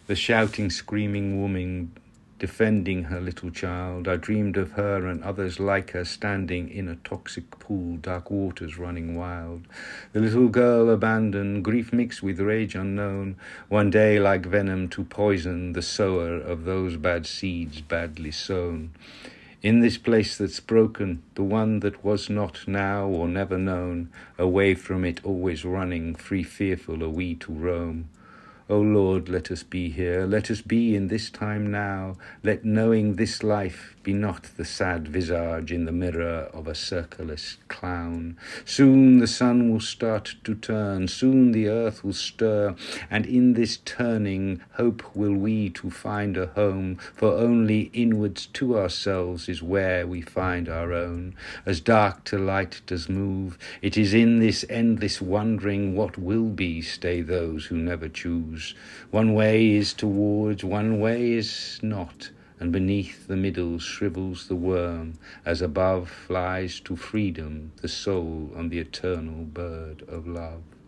the shouting, screaming woman defending her little child. I dreamed of her and others like her standing in a toxic pool, dark waters running wild. The little girl abandoned, grief mixed with rage unknown, one day like venom to poison the sower of those bad seeds badly sown. In this place that's broken, the one that was not now or never known, away from it always running, free fearful are we to roam. O Lord, let us be here, let us be in this time now, let knowing this life be not the sad visage in the mirror of a circleless clown. Soon the sun will start to turn, soon the earth will stir, and in this turning hope will we to find a home, for only inwards to ourselves is where we find our own. As dark to light does move, it is in this endless wondering what will be stay those who never choose. One way is towards, one way is not, and beneath the middle shrivels the worm, as above flies to freedom the soul on the eternal bird of love.